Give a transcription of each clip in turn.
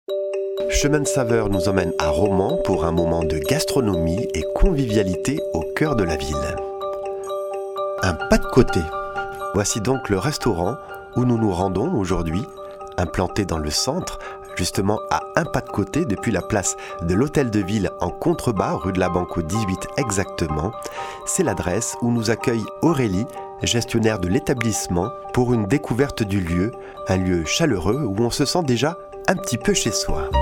Chemin de Saveur nous emmène à Romans pour un moment de gastronomie et convivialité au cœur de la ville. Un pas de côté. Voici donc le restaurant où nous nous rendons aujourd'hui, implanté dans le centre, justement à un pas de côté depuis la place de l'Hôtel de Ville en contrebas, rue de la Banque 18 exactement. C'est l'adresse où nous accueille Aurélie, gestionnaire de l'établissement, pour une découverte du lieu, un lieu chaleureux où on se sent déjà un petit peu chez soi.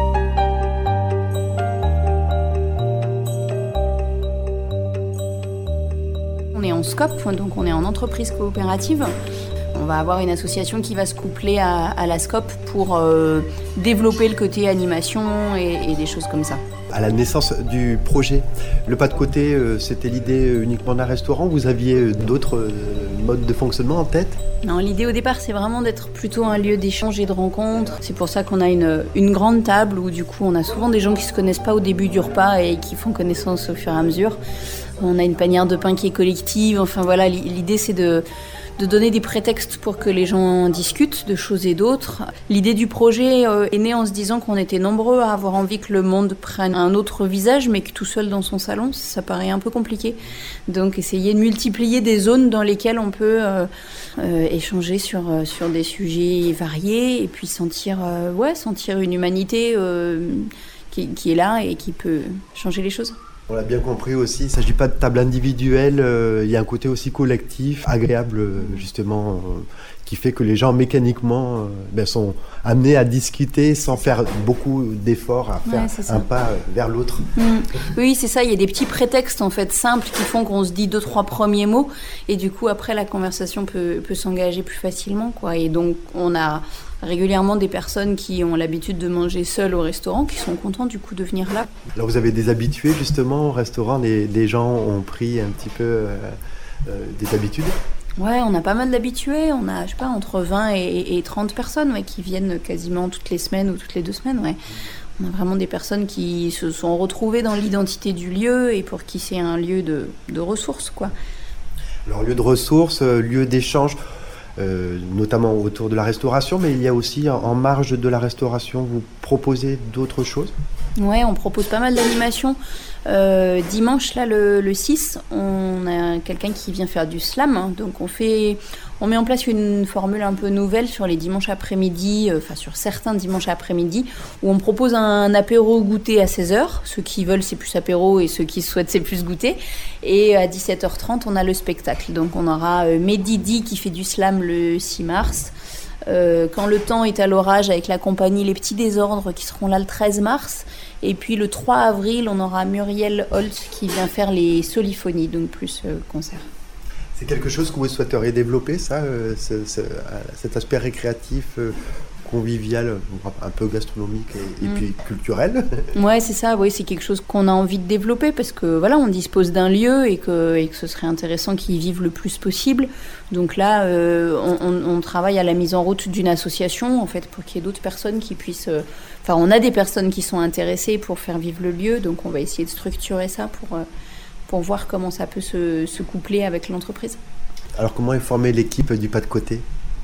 On est en SCOP, donc on est en entreprise coopérative. On va avoir une association qui va se coupler à la SCOP pour développer le côté animation et des choses comme ça. À la naissance du projet, le pas de côté, c'était l'idée uniquement d'un restaurant. Vous aviez d'autres modes de fonctionnement en tête ? Non, l'idée au départ, c'est vraiment d'être plutôt un lieu d'échange et de rencontre. C'est pour ça qu'on a une grande table où du coup, on a souvent des gens qui se connaissent pas au début du repas et qui font connaissance au fur et à mesure. On a une panière de pain qui est collective. Enfin voilà, l'idée c'est de donner des prétextes pour que les gens discutent de choses et d'autres. L'idée du projet est née en se disant qu'on était nombreux à avoir envie que le monde prenne un autre visage, mais que tout seul dans son salon, ça paraît un peu compliqué. Donc essayer de multiplier des zones dans lesquelles on peut échanger sur des sujets variés et puis sentir une humanité qui est là et qui peut changer les choses. On l'a bien compris aussi, il ne s'agit pas de table individuelle, il y a un côté aussi collectif, agréable justement, qui fait que les gens mécaniquement sont amenés à discuter sans faire beaucoup d'efforts, à faire un pas vers l'autre. Oui, c'est ça, il y a des petits prétextes en fait simples qui font qu'on se dit 2-3 premiers mots et du coup après la conversation peut s'engager plus facilement, quoi. Et donc on a régulièrement des personnes qui ont l'habitude de manger seules au restaurant, qui sont contents du coup de venir là. Alors vous avez des habitués justement au restaurant, les gens ont pris un petit peu des habitudes ? Ouais, on a pas mal d'habitués, on a entre 20 et 30 personnes qui viennent quasiment toutes les semaines ou toutes les 2 semaines. Ouais. On a vraiment des personnes qui se sont retrouvées dans l'identité du lieu et pour qui c'est un lieu de ressources, quoi. Alors lieu de ressources, lieu d'échange, notamment autour de la restauration, mais il y a aussi en marge de la restauration, vous proposez d'autres choses ? Ouais, on propose pas mal d'animations. Dimanche, là, le 6, on a quelqu'un qui vient faire du slam. Donc on met en place une formule un peu nouvelle sur les dimanches après-midi, sur certains dimanches après-midi, où on propose un apéro goûter à 16h. Ceux qui veulent, c'est plus apéro, et ceux qui souhaitent, c'est plus goûter. Et à 17h30, on a le spectacle. Donc on aura Medidi qui fait du slam le 6 mars. Quand le temps est à l'orage avec la compagnie Les Petits Désordres qui seront là le 13 mars. Et puis le 3 avril, on aura Muriel Holt qui vient faire les soliphonies, donc plus concert. C'est quelque chose que vous souhaiteriez développer, ça, cet aspect récréatif, convivial, un peu gastronomique et puis culturel. Ouais, c'est ça. Oui, c'est quelque chose qu'on a envie de développer parce que voilà, on dispose d'un lieu et que ce serait intéressant qu'ils y vivent le plus possible. Donc là, on travaille à la mise en route d'une association en fait pour qu'il y ait d'autres personnes qui puissent. On a des personnes qui sont intéressées pour faire vivre le lieu, donc on va essayer de structurer ça pour voir comment ça peut se coupler avec l'entreprise. Alors comment est formée l'équipe du pas de côté ?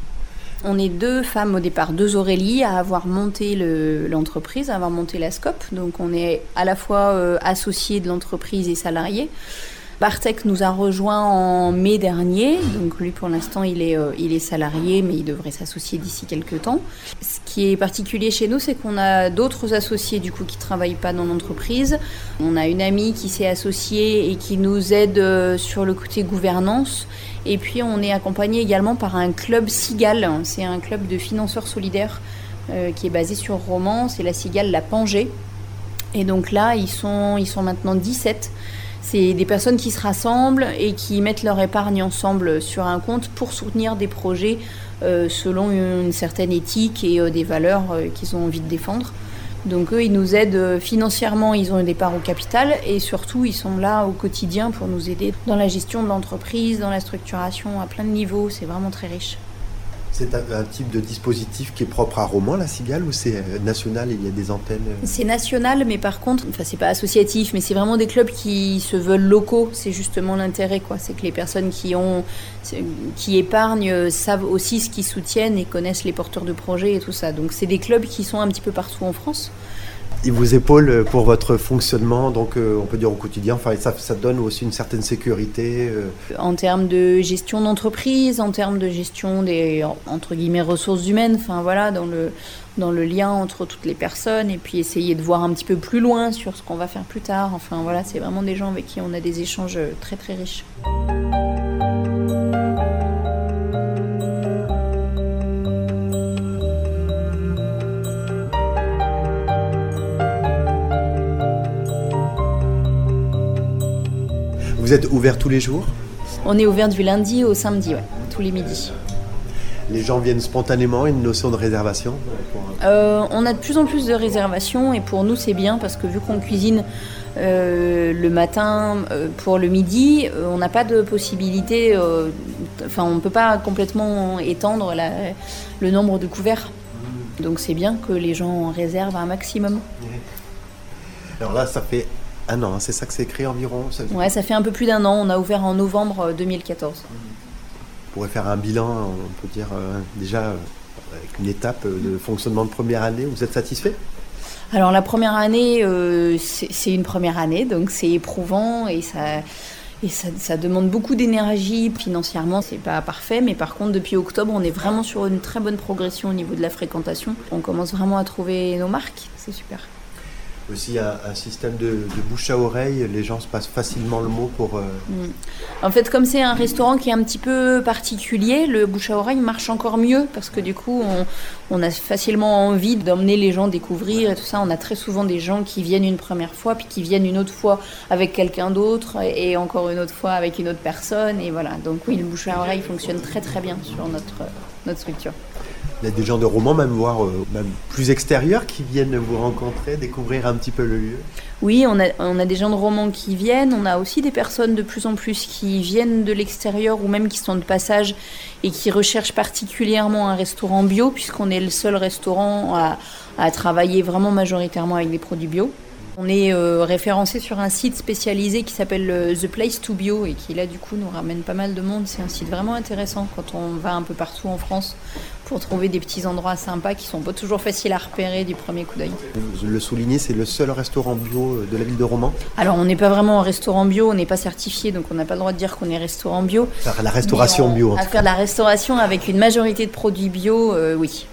On est 2 femmes au départ, 2 Aurélie à avoir monté l'entreprise, à avoir monté la SCOP. Donc on est à la fois associés de l'entreprise et salariés. Bartek nous a rejoints en mai dernier, donc lui pour l'instant il est salarié mais il devrait s'associer d'ici quelques temps. Ce qui est particulier chez nous, c'est qu'on a d'autres associés du coup qui travaillent pas dans l'entreprise. On a une amie qui s'est associée et qui nous aide sur le côté gouvernance. Et puis on est accompagné également par un club Cigale, c'est un club de financeurs solidaires qui est basé sur Romans, c'est la Cigale La Pangée. Et donc là ils sont maintenant 17. C'est des personnes qui se rassemblent et qui mettent leur épargne ensemble sur un compte pour soutenir des projets selon une certaine éthique et des valeurs qu'ils ont envie de défendre. Donc eux, ils nous aident financièrement, ils ont des parts au capital et surtout, ils sont là au quotidien pour nous aider dans la gestion de l'entreprise, dans la structuration à plein de niveaux. C'est vraiment très riche. C'est un type de dispositif qui est propre à Romans, la Cigale, ou c'est national et il y a des antennes? C'est national, mais par contre, c'est pas associatif, mais c'est vraiment des clubs qui se veulent locaux. C'est justement l'intérêt, quoi. C'est que les personnes qui épargnent savent aussi ce qu'ils soutiennent et connaissent les porteurs de projets et tout ça. Donc c'est des clubs qui sont un petit peu partout en France. Ils vous épaulent pour votre fonctionnement, donc on peut dire au quotidien, enfin, ça donne aussi une certaine sécurité. En termes de gestion d'entreprise, en termes de gestion des, entre guillemets, ressources humaines, enfin voilà, dans le lien entre toutes les personnes, et puis essayer de voir un petit peu plus loin sur ce qu'on va faire plus tard. Enfin voilà, c'est vraiment des gens avec qui on a des échanges très très riches. Vous êtes ouvert tous les jours? On est ouvert du lundi au samedi, ouais, tous les midis. Les gens viennent spontanément, une notion de réservation? On a de plus en plus de réservations et pour nous c'est bien parce que vu qu'on cuisine le matin pour le midi, on n'a pas de possibilité, on ne peut pas complètement étendre le nombre de couverts. Donc c'est bien que les gens réservent un maximum. Alors là, ça fait un an, c'est ça que c'est créé environ? Ouais, ça fait un peu plus d'un an. On a ouvert en novembre 2014. On pourrait faire un bilan, on peut dire déjà avec une étape de fonctionnement de première année. Vous êtes satisfait? Alors la première année, c'est une première année, donc c'est éprouvant et ça demande beaucoup d'énergie. Financièrement, c'est pas parfait, mais par contre, depuis octobre, on est vraiment sur une très bonne progression au niveau de la fréquentation. On commence vraiment à trouver nos marques, c'est super. Aussi un système de bouche à oreille, les gens se passent facilement le mot pour... En fait, comme c'est un restaurant qui est un petit peu particulier, le bouche à oreille marche encore mieux parce que du coup, on a facilement envie d'emmener les gens découvrir et tout ça. On a très souvent des gens qui viennent une première fois, puis qui viennent une autre fois avec quelqu'un d'autre et encore une autre fois avec une autre personne. Et voilà, donc oui, le bouche à oreille fonctionne très très bien sur notre structure. Il y a des gens de Romans, même plus extérieurs, qui viennent vous rencontrer, découvrir un petit peu le lieu. Oui, on a des gens de Romans qui viennent. On a aussi des personnes de plus en plus qui viennent de l'extérieur ou même qui sont de passage et qui recherchent particulièrement un restaurant bio, puisqu'on est le seul restaurant à travailler vraiment majoritairement avec des produits bio. On est référencé sur un site spécialisé qui s'appelle The Place to Bio et qui là du coup nous ramène pas mal de monde. C'est un site vraiment intéressant quand on va un peu partout en France pour trouver des petits endroits sympas qui sont pas toujours faciles à repérer du premier coup d'œil. Vous le soulignez, c'est le seul restaurant bio de la ville de Romans? Alors on n'est pas vraiment un restaurant bio, on n'est pas certifié, donc on n'a pas le droit de dire qu'on est restaurant bio. Faire la restauration bio en tout cas. Faire la restauration avec une majorité de produits bio, oui.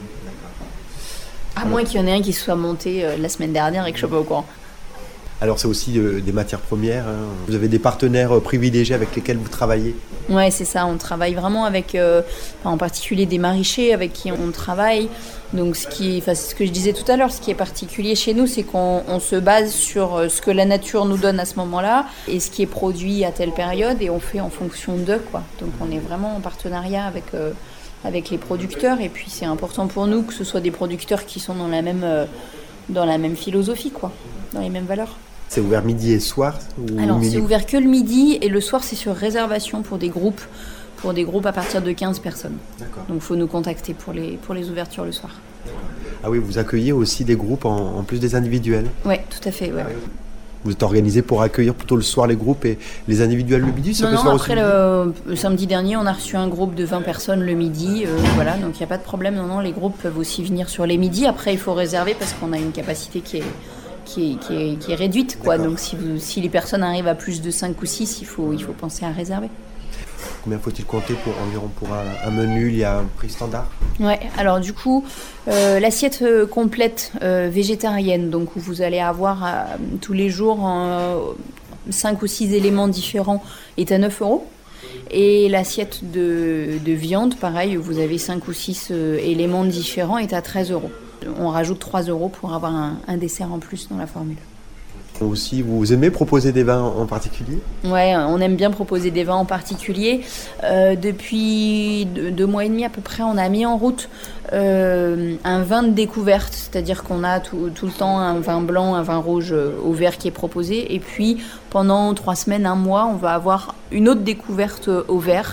À moins qu'il y en ait un qui soit monté la semaine dernière et que je ne sois pas au courant. Alors c'est aussi des matières premières. Vous avez des partenaires privilégiés avec lesquels vous travaillez? Oui, c'est ça. On travaille vraiment avec, en particulier des maraîchers avec qui on travaille. Donc c'est ce que je disais tout à l'heure, ce qui est particulier chez nous, c'est qu'on se base sur ce que la nature nous donne à ce moment-là et ce qui est produit à telle période et on fait en fonction d'eux, quoi. Donc on est vraiment en partenariat avec les producteurs et puis c'est important pour nous que ce soit des producteurs qui sont dans la même philosophie, quoi, dans les mêmes valeurs. C'est ouvert midi et soir Alors c'est ouvert que le midi et le soir c'est sur réservation pour des groupes à partir de 15 personnes. D'accord. Donc il faut nous contacter pour les ouvertures le soir. Ah oui, vous accueillez aussi des groupes en plus des individuels? Oui, tout à fait. Ouais. Vous êtes organisé pour accueillir plutôt le soir les groupes et les individuels le midi? Après le samedi dernier, on a reçu un groupe de 20 personnes le midi. Voilà, donc il n'y a pas de problème. Non, les groupes peuvent aussi venir sur les midis. Après, il faut réserver parce qu'on a une capacité qui est réduite, quoi. Donc si les personnes arrivent à plus de 5 ou 6, il faut penser à réserver. Combien faut-il compter pour un menu? Il y a un prix standard? Ouais, alors du coup, l'assiette complète végétarienne, donc où vous allez avoir tous les jours 5 ou 6 éléments différents, est à 9 €. Et l'assiette de viande, pareil, où vous avez 5 ou 6 éléments différents, est à 13 €. On rajoute 3 € pour avoir un dessert en plus dans la formule. Aussi, vous aimez proposer des vins en particulier? Ouais, on aime bien proposer des vins en particulier. Depuis 2 mois et demi à peu près, on a mis en route un vin de découverte, c'est-à-dire qu'on a tout le temps un vin blanc, un vin rouge au verre qui est proposé. Et puis, pendant 3 semaines, 1 mois, on va avoir une autre découverte au verre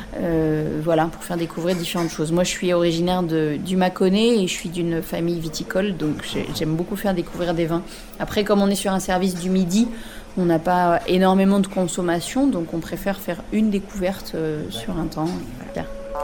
Voilà, pour faire découvrir différentes choses. Moi, je suis originaire du Mâconnais et je suis d'une famille viticole, donc j'aime beaucoup faire découvrir des vins. Après, comme on est sur un service du midi, on n'a pas énormément de consommation, donc on préfère faire une découverte sur un temps. Voilà.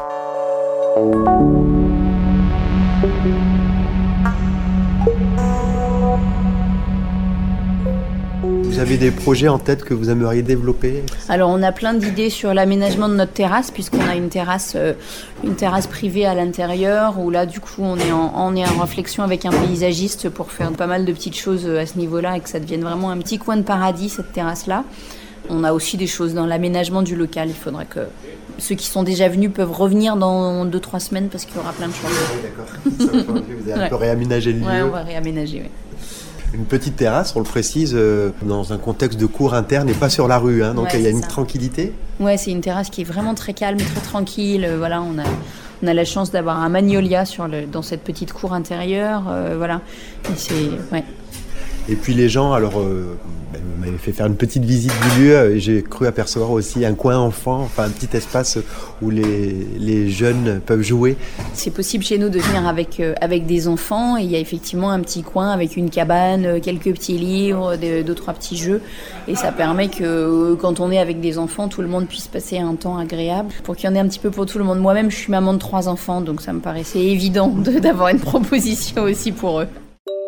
Vous avez des projets en tête que vous aimeriez développer? Alors on a plein d'idées sur l'aménagement de notre terrasse, puisqu'on a une terrasse privée à l'intérieur, où là du coup on est en réflexion avec un paysagiste pour faire pas mal de petites choses à ce niveau-là et que ça devienne vraiment un petit coin de paradis, cette terrasse-là. On a aussi des choses dans l'aménagement du local. Il faudrait que ceux qui sont déjà venus peuvent revenir dans 2-3 semaines parce qu'il y aura plein de choses. Oui, d'accord. Vous avez un peu réaménagé le lieu. Oui, on va réaménager, oui. Une petite terrasse, on le précise, dans un contexte de cour interne et pas sur la rue, hein, donc il y a une tranquillité. Ouais, c'est une terrasse qui est vraiment très calme, très tranquille. Voilà, on a la chance d'avoir un magnolia dans cette petite cour intérieure. Voilà, ouais. Et puis les gens, alors, vous m'avez fait faire une petite visite du lieu et j'ai cru apercevoir aussi un coin enfant, enfin un petit espace où les jeunes peuvent jouer. C'est possible chez nous de venir avec des enfants et il y a effectivement un petit coin avec une cabane, quelques petits livres, 2-3 petits jeux et ça permet que quand on est avec des enfants, tout le monde puisse passer un temps agréable pour qu'il y en ait un petit peu pour tout le monde. Moi-même, je suis maman de 3 enfants, donc ça me paraissait évident d'avoir une proposition aussi pour eux.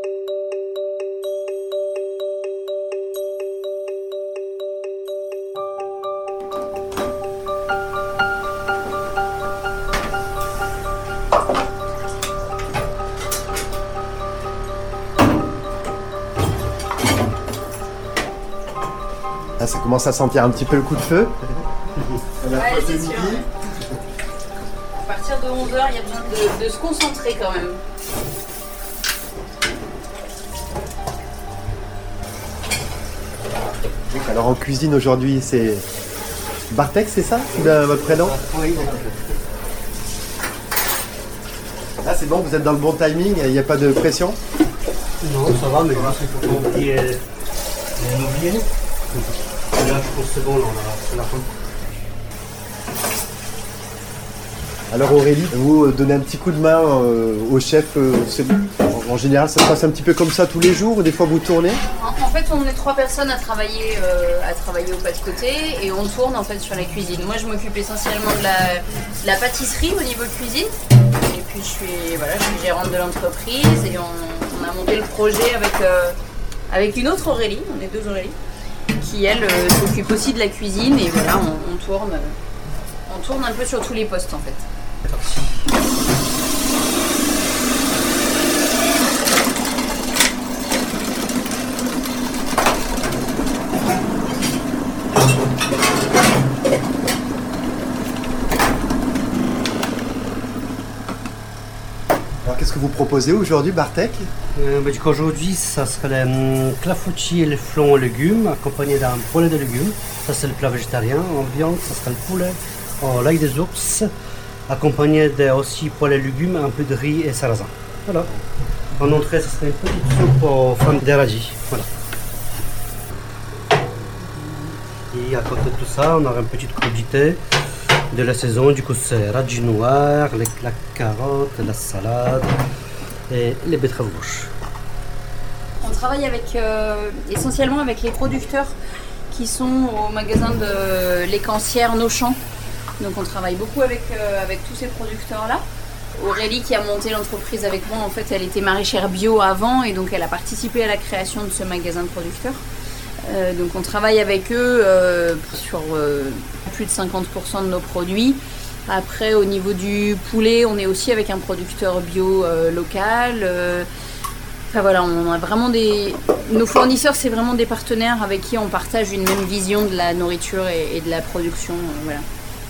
Là, ça commence à sentir un petit peu le coup de feu. Ouais, c'est sûr. À partir de 11h, il y a besoin de se concentrer quand même. Donc, alors en cuisine aujourd'hui, c'est Bartek, c'est ça votre prénom? Oui. Là, c'est bon, vous êtes dans le bon timing, il n'y a pas de pression? Non, ça va, mais là, c'est pour qu'on oublie les oubliés. Là, je pense que c'est bon, là, c'est la fin. Alors Aurélie, vous donnez un petit coup de main au chef. En général, ça se passe un petit peu comme ça tous les jours ou des fois vous tournez? En fait, on est 3 personnes à travailler au pas de côté et on tourne en fait sur la cuisine. Moi, je m'occupe essentiellement de la pâtisserie au niveau cuisine. Et puis, je suis gérante de l'entreprise et on a monté le projet avec une autre Aurélie. On est 2 Aurélie qui, elle, s'occupe aussi de la cuisine et voilà, on tourne un peu sur tous les postes en fait. Alors qu'est-ce que vous proposez aujourd'hui, Bartek? Du coup, aujourd'hui, ça serait les clafoutis et les flancs aux légumes, accompagnés d'un poulet de légumes. Ça, c'est le plat végétarien. En viande, ça serait le poulet en l'ail des ours, accompagné aussi poulet et légumes, un peu de riz et sarrasin. Voilà. En entrée, ça serait une petite soupe aux fans des radis. Voilà. Et à côté de tout ça, on aura une petite crudité de la saison. Du coup, c'est radis noirs, la carotte, la salade et les betteraves rouges. On travaille essentiellement avec les producteurs qui sont au magasin de l'Écancière Nos-Champs. Donc on travaille beaucoup avec tous ces producteurs-là. Aurélie qui a monté l'entreprise avec moi, en fait, elle était maraîchère bio avant et donc elle a participé à la création de ce magasin de producteurs. Donc on travaille avec eux sur plus de 50% de nos produits. Après, au niveau du poulet, on est aussi avec un producteur bio local. Enfin voilà, on a vraiment nos fournisseurs, c'est vraiment des partenaires avec qui on partage une même vision de la nourriture et de la production. Voilà.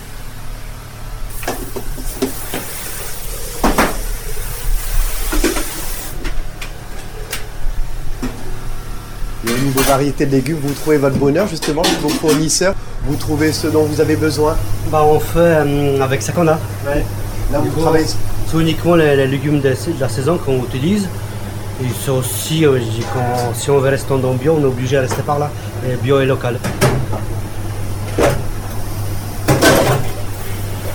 Et au niveau variété de légumes, vous trouvez votre bonheur justement avec vos fournisseurs? Vous trouvez ce dont vous avez besoin? On fait avec ce qu'on a. Ouais. Là, vous travaillez. C'est uniquement les légumes de la saison qu'on utilise. Et c'est aussi, je dis, si on veut rester dans bio, on est obligé de rester par là. Et bio et local.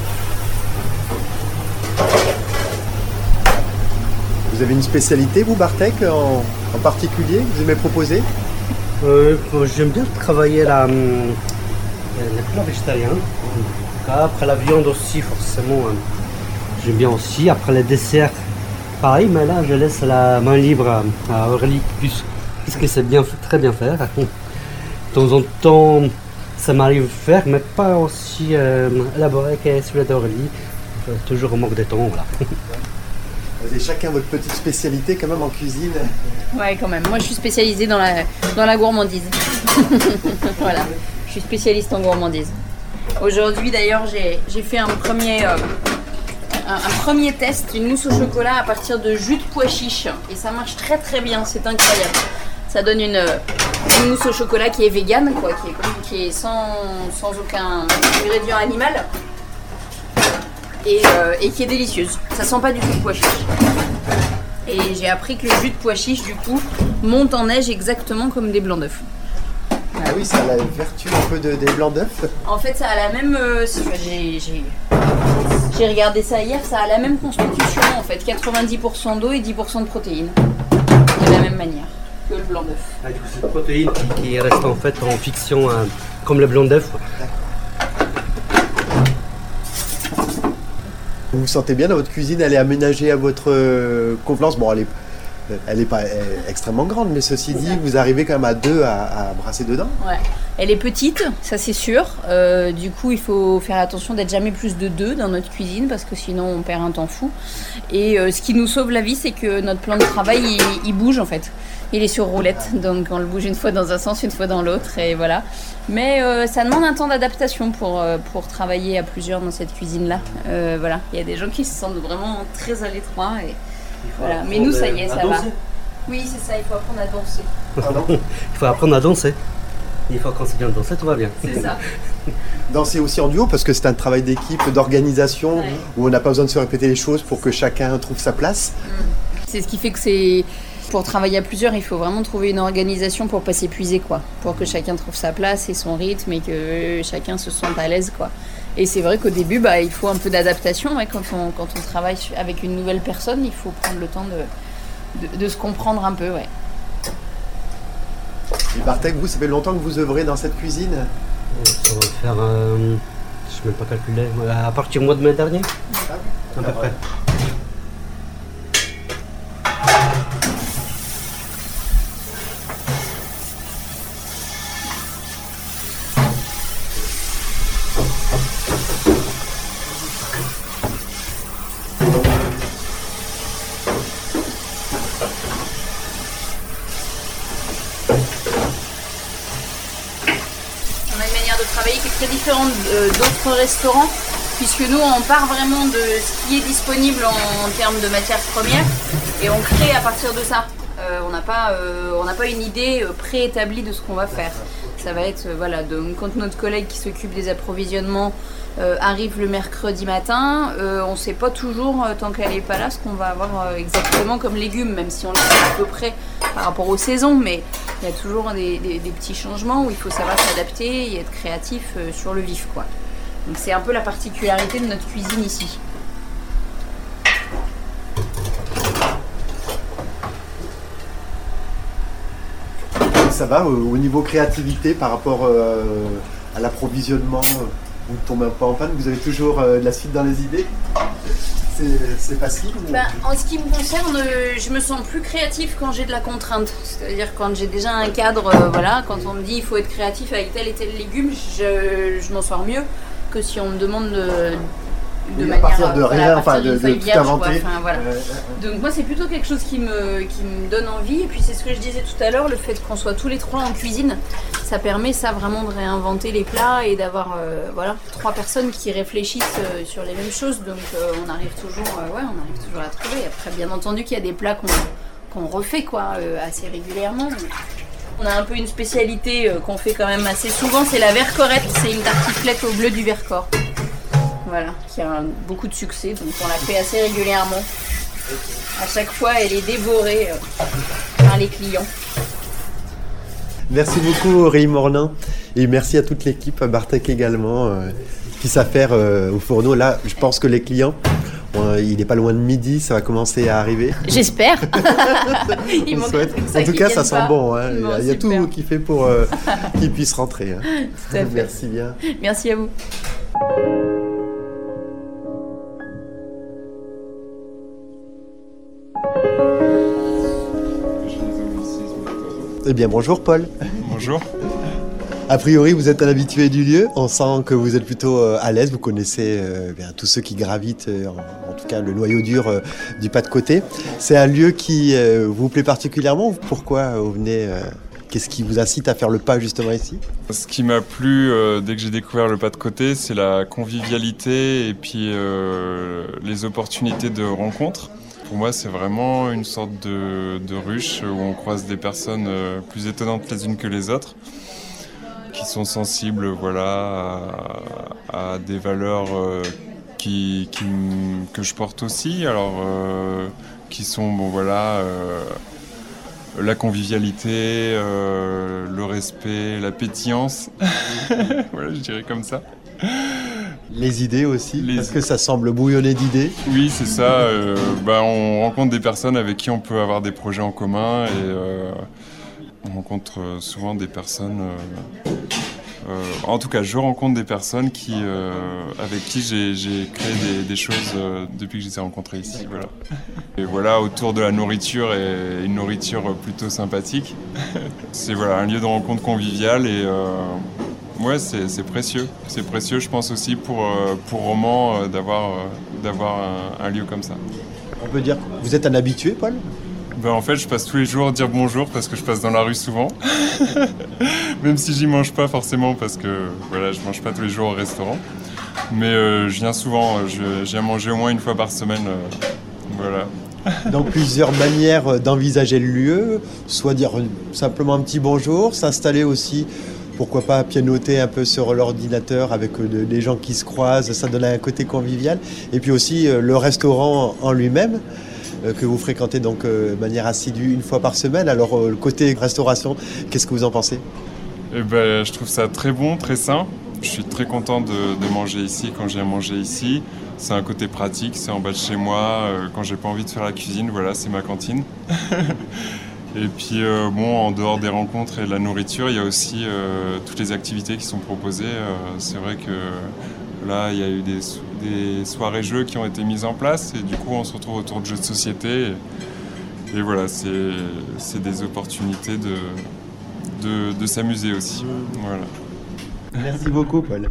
Vous avez une spécialité, vous, Bartek, en particulier, que vous aimez proposer? J'aime bien travailler les plats végétariens. Après la viande aussi, forcément, j'aime bien aussi. Après les desserts, pareil, mais là, je laisse la main libre à Aurélie, puisque c'est très bien faire. De temps en temps, ça m'arrive de faire, mais pas aussi élaboré que celui d'Aurélie. Toujours au manque de temps, voilà. Vous avez chacun votre petite spécialité quand même en cuisine. Ouais, quand même. Moi, je suis spécialisée dans la gourmandise. Voilà, je suis spécialiste en gourmandise. Aujourd'hui, d'ailleurs, j'ai fait un premier test, une mousse au chocolat à partir de jus de pois chiche. Et ça marche très très bien, c'est incroyable. Ça donne une mousse au chocolat qui est végane, quoi, qui est sans aucun ingrédient animal. Et qui est délicieuse. Ça sent pas du tout le pois chiche. Et j'ai appris que le jus de pois chiche, du coup, monte en neige exactement comme des blancs d'œufs. Ah oui, ça a la vertu un peu des blancs d'œufs. En fait, ça a la même... J'ai regardé ça hier, ça a la même constitution en fait. 90% d'eau et 10% de protéines. De la même manière que le blanc d'œuf. Avec cette protéine qui reste en fait en fiction comme le blanc d'œuf. Vous vous sentez bien dans votre cuisine, elle est aménagée à votre convenance. Bon, elle est pas extrêmement grande, mais ceci dit, vous arrivez quand même à deux à brasser dedans. Ouais. Elle est petite, ça c'est sûr. Du coup, il faut faire attention d'être jamais plus de 2 dans notre cuisine parce que sinon on perd un temps fou. Et ce qui nous sauve la vie, c'est que notre plan de travail, il bouge en fait. Il est sur roulette, donc on le bouge une fois dans un sens, une fois dans l'autre, et voilà. Mais ça demande un temps d'adaptation pour travailler à plusieurs dans cette cuisine-là. Voilà, il y a des gens qui se sentent vraiment très à l'étroit. Et voilà. Mais nous, ça y est, ça va. Oui, c'est ça, il faut apprendre à danser. Il faut apprendre à danser. Une fois qu'on sait bien danser, tout va bien. C'est ça. Danser aussi en duo parce que c'est un travail d'équipe, d'organisation, ouais, où on n'a pas besoin de se répéter les choses pour que chacun trouve sa place. C'est ce qui fait que c'est... Pour travailler à plusieurs, il faut vraiment trouver une organisation pour pas s'épuiser, quoi. Pour que chacun trouve sa place et son rythme et que chacun se sente à l'aise, quoi. Et c'est vrai qu'au début, il faut un peu d'adaptation. Ouais, quand on travaille avec une nouvelle personne, il faut prendre le temps de se comprendre un peu, ouais. Et Bartek, vous, ça fait longtemps que vous œuvrez dans cette cuisine? Ça va faire, je ne sais même pas calculer, à partir du mois de mai dernier, à peu près. Qui est très différente d'autres restaurants, puisque nous on part vraiment de ce qui est disponible en termes de matières premières et on crée à partir de ça. On n'a pas une idée préétablie de ce qu'on va faire. Ça va être, voilà, donc quand notre collègue qui s'occupe des approvisionnements arrive le mercredi matin, on ne sait pas toujours, tant qu'elle n'est pas là, ce qu'on va avoir exactement comme légumes, même si on le sait à peu près par rapport aux saisons, mais il y a toujours des petits changements où il faut savoir s'adapter et être créatif sur le vif, quoi. Donc c'est un peu la particularité de notre cuisine ici. Ça va au niveau créativité par rapport à l'approvisionnement, vous ne tombez pas en panne, vous avez toujours de la suite dans les idées? C'est facile ou... En ce qui me concerne, je me sens plus créatif quand j'ai de la contrainte. C'est-à-dire quand j'ai déjà un cadre, voilà, quand on me dit il faut être créatif avec tel et tel légume, je m'en sors mieux que si on me demande de manière, partir de rien, de tout inventer. Voilà. Donc moi c'est plutôt quelque chose qui me donne envie, et puis c'est ce que je disais tout à l'heure, le fait qu'on soit tous les trois en cuisine, ça permet ça vraiment de réinventer les plats et d'avoir 3 personnes qui réfléchissent sur les mêmes choses, donc on arrive toujours à trouver. Après bien entendu qu'il y a des plats qu'on refait assez régulièrement. On a un peu une spécialité qu'on fait quand même assez souvent, c'est la vercorette, c'est une tartiflette au bleu du Vercors. Voilà, qui a beaucoup de succès, donc on la fait assez régulièrement. À chaque fois, elle est dévorée par les clients. Merci beaucoup Aurélie Morlin, et merci à toute l'équipe, à Bartek également, qui s'affaire au fourneau. Là, je pense que les clients Il n'est pas loin de midi, ça va commencer à arriver. J'espère. Il souhaite. En tout cas, ça sent bon. Hein. Bon, il y a tout qui fait pour qu'il puisse rentrer. Hein. Tout à fait. Merci bien. Merci à vous. Eh bien, bonjour Paul. Bonjour. A priori, vous êtes un habitué du lieu. On sent que vous êtes plutôt à l'aise. Vous connaissez tous ceux qui gravitent, en tout cas le noyau dur du pas de côté. C'est un lieu qui vous plaît particulièrement. Pourquoi vous venez Qu'est-ce qui vous incite à faire le pas justement ici ? Ce qui m'a plu dès que j'ai découvert le pas de côté, c'est la convivialité et puis les opportunités de rencontre. Pour moi, c'est vraiment une sorte de ruche où on croise des personnes plus étonnantes les unes que les autres, qui sont sensibles à des valeurs que je porte aussi, alors qui sont la convivialité, le respect, la pétillance, voilà, je dirais comme ça. Les idées aussi, parce que ça semble bouillonner d'idées. Oui, c'est ça. On rencontre des personnes avec qui on peut avoir des projets en commun et on rencontre souvent des personnes... en tout cas, je rencontre des personnes avec qui j'ai créé des choses depuis que je les ai rencontrées ici. Voilà. Et voilà, autour de la nourriture et une nourriture plutôt sympathique. C'est un lieu de rencontre convivial et c'est précieux. C'est précieux, je pense aussi pour Romans d'avoir un lieu comme ça. On peut dire que vous êtes un habitué, Paul ? En fait, je passe tous les jours dire bonjour parce que je passe dans la rue souvent. Même si j'y mange pas forcément parce que je mange pas tous les jours au restaurant. Mais je viens souvent, je viens manger au moins une fois par semaine. Donc plusieurs manières d'envisager le lieu, soit dire simplement un petit bonjour, s'installer aussi, pourquoi pas pianoter un peu sur l'ordinateur avec des gens qui se croisent, ça donne un côté convivial. Et puis aussi le restaurant en lui-même, que vous fréquentez donc de manière assidue une fois par semaine. Alors le côté restauration, qu'est-ce que vous en pensez ? Je trouve ça très bon, très sain. Je suis très content de manger ici quand je viens manger ici. C'est un côté pratique, c'est en bas de chez moi. Quand j'ai pas envie de faire la cuisine, c'est ma cantine. Et puis en dehors des rencontres et de la nourriture, il y a aussi toutes les activités qui sont proposées. C'est vrai que là, il y a eu des soirées-jeux qui ont été mises en place et du coup, on se retrouve autour de jeux de société. Et voilà, c'est des opportunités de s'amuser aussi. Voilà. Merci beaucoup, Paul.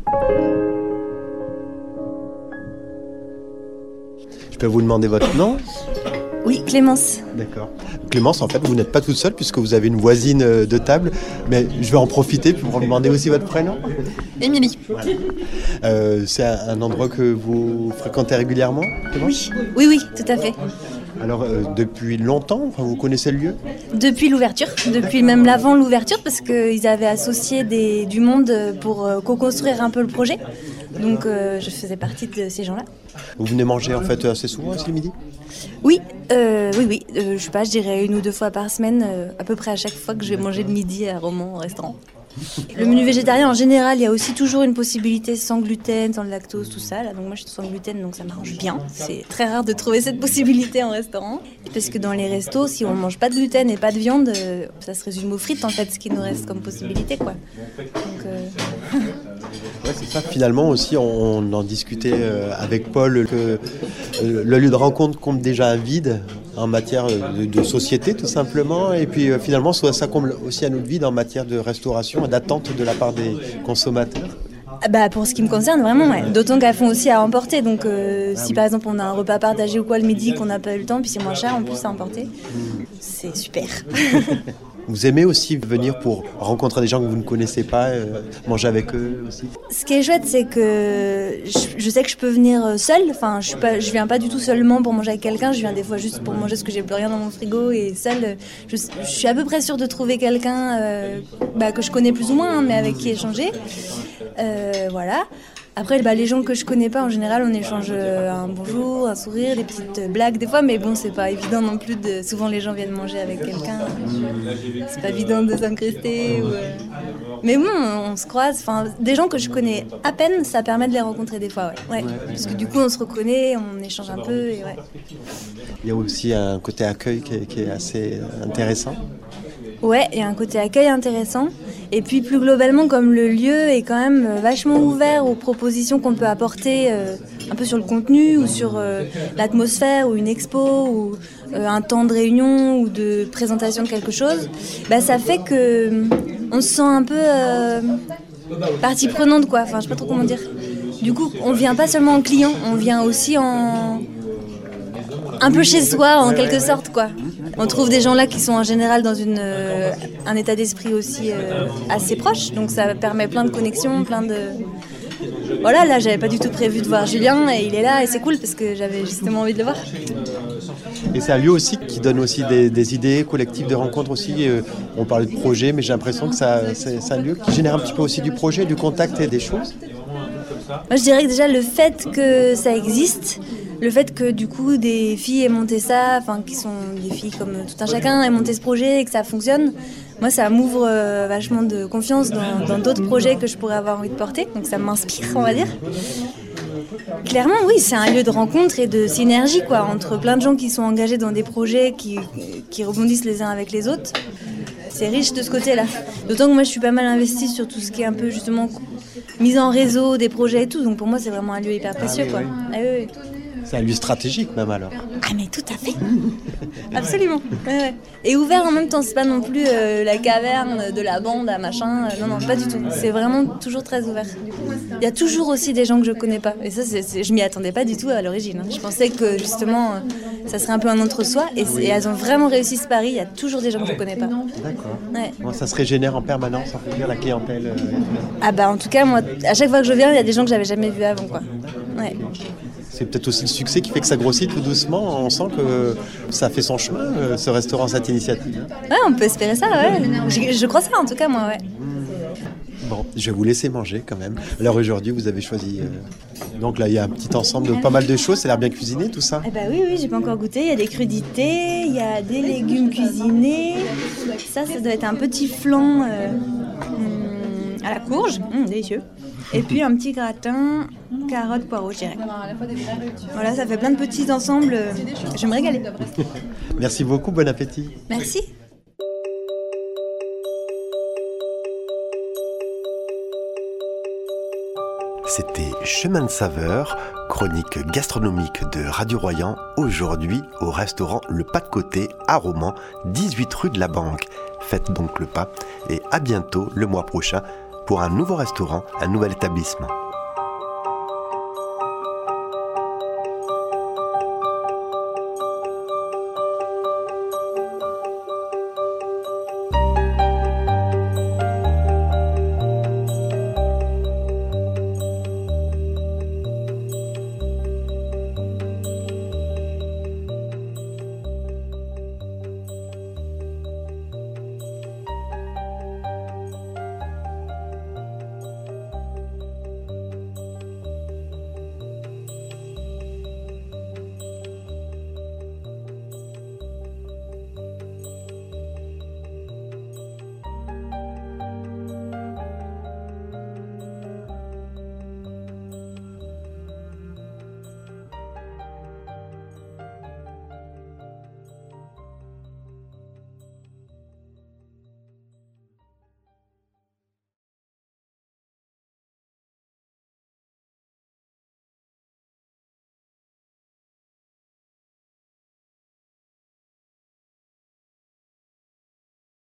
Je peux vous demander votre nom ? Oui, Clémence. D'accord. Clémence, en fait, vous n'êtes pas toute seule puisque vous avez une voisine de table, mais je vais en profiter pour vous demander aussi votre prénom. Émilie. Voilà. C'est un endroit que vous fréquentez régulièrement ? Oui, tout à fait. Alors, depuis longtemps, vous connaissez le lieu ? Depuis l'ouverture, depuis même l'avant l'ouverture, parce qu'ils avaient associé du monde pour co-construire un peu le projet. Donc, je faisais partie de ces gens-là. Vous venez manger en fait assez souvent aussi le midi ? Oui. Je sais pas, je dirais 1 ou 2 fois par semaine, à peu près à chaque fois que je vais manger le midi à Romans au restaurant. Le menu végétarien, en général, il y a aussi toujours une possibilité sans gluten, sans lactose, tout ça. Là. Donc moi, je suis sans gluten, donc ça m'arrange bien. C'est très rare de trouver cette possibilité en restaurant. Parce que dans les restos, si on ne mange pas de gluten et pas de viande, ça se résume aux frites, en fait, ce qui nous reste comme possibilité, quoi. Donc, Ouais, c'est ça. Finalement aussi, on en discutait avec Paul que le lieu de rencontre compte déjà un vide en matière de société, tout simplement. Et puis finalement, ça comble aussi un autre vide en matière de restauration et d'attente de la part des consommateurs. Pour ce qui me concerne, vraiment, ouais. D'autant qu'elles font aussi à emporter. Donc, si par exemple on a un repas partagé ou quoi le midi qu'on n'a pas eu le temps, puis c'est moins cher en plus à emporter, c'est super. Vous aimez aussi venir pour rencontrer des gens que vous ne connaissez pas, manger avec eux aussi ? Ce qui est chouette, c'est que je sais que je peux venir seule. Enfin, je viens pas du tout seulement pour manger avec quelqu'un. Je viens des fois juste pour manger parce que j'ai plus rien dans mon frigo. Et seule, je suis à peu près sûre de trouver quelqu'un que je connais plus ou moins, mais avec qui échanger. Voilà. Après, les gens que je connais pas, en général, on échange un bonjour, un sourire, des petites blagues des fois, mais bon, c'est pas évident non plus souvent les gens viennent manger avec quelqu'un. C'est pas évident de s'incruster. Mais bon, on se croise. Des gens que je connais à peine, ça permet de les rencontrer des fois, ouais. Parce que du coup, on se reconnaît, on échange un peu, et ouais. Il y a aussi un côté accueil qui est assez intéressant. Ouais, il y a un côté accueil intéressant. Et puis plus globalement, comme le lieu est quand même vachement ouvert aux propositions qu'on peut apporter un peu sur le contenu ou sur l'atmosphère ou une expo ou un temps de réunion ou de présentation de quelque chose, ça fait que on se sent un peu partie prenante, quoi. Je sais pas trop comment dire. Du coup, on vient pas seulement en client, on vient aussi un peu chez soi en quelque sorte, quoi. On trouve des gens là qui sont en général dans un état d'esprit aussi assez proche, donc ça permet plein de connexions, plein de... Voilà, là j'avais pas du tout prévu de voir Julien et il est là et c'est cool parce que j'avais justement envie de le voir. Et c'est un lieu aussi qui donne aussi des idées collectives de rencontres aussi. On parlait de projet, mais j'ai l'impression que c'est un lieu qui génère un petit peu aussi du projet, du contact et des choses. Moi je dirais que déjà le fait que ça existe, le fait que du coup des filles aient monté ça, qui sont des filles comme tout un chacun, aient monté ce projet et que ça fonctionne, moi ça m'ouvre vachement de confiance dans d'autres projets que je pourrais avoir envie de porter, donc ça m'inspire, on va dire. Clairement oui, c'est un lieu de rencontre et de synergie, quoi, entre plein de gens qui sont engagés dans des projets qui rebondissent les uns avec les autres. C'est riche de ce côté-là. D'autant que moi je suis pas mal investie sur tout ce qui est un peu justement mise en réseau des projets et tout, donc pour moi c'est vraiment un lieu hyper précieux, quoi. Ah, oui. C'est un lieu stratégique même alors. Ah mais tout à fait. Absolument. Ouais. Et ouvert en même temps, c'est pas non plus la caverne de la bande à machin. Non, pas du tout. C'est vraiment toujours très ouvert. Il y a toujours aussi des gens que je connais pas. Et ça, je m'y attendais pas du tout à l'origine. Je pensais que justement, ça serait un peu un entre-soi. Et elles ont vraiment réussi ce pari. Il y a toujours des gens que je connais pas. D'accord. Ouais. Bon, ça se régénère en permanence, on peut dire, la clientèle. En tout cas, moi, à chaque fois que je viens, il y a des gens que j'avais jamais vus avant, quoi. Ouais. C'est peut-être aussi le succès qui fait que ça grossit tout doucement. On sent que ça fait son chemin, ce restaurant, cette initiative. Ouais, on peut espérer ça, ouais. Je crois ça, en tout cas, moi, ouais. Bon, je vais vous laisser manger quand même. Alors aujourd'hui, vous avez choisi... Donc là, il y a un petit ensemble de pas mal de choses. Ça a l'air bien cuisiné, tout ça. Oui, j'ai pas encore goûté. Il y a des crudités, il y a des légumes cuisinés. Ça doit être un petit flan à la courge. Délicieux. Et puis un petit gratin, carottes, poireaux, je dirais. Voilà, ça fait plein de petits ensembles. Je vais me régaler. Merci beaucoup, bon appétit. Merci. C'était Chemin de Saveur, chronique gastronomique de Radio Royan, aujourd'hui au restaurant Le Pas de Côté à Romans, 18 rue de la Banque. Faites donc le pas et à bientôt le mois prochain pour un nouveau restaurant, un nouvel établissement.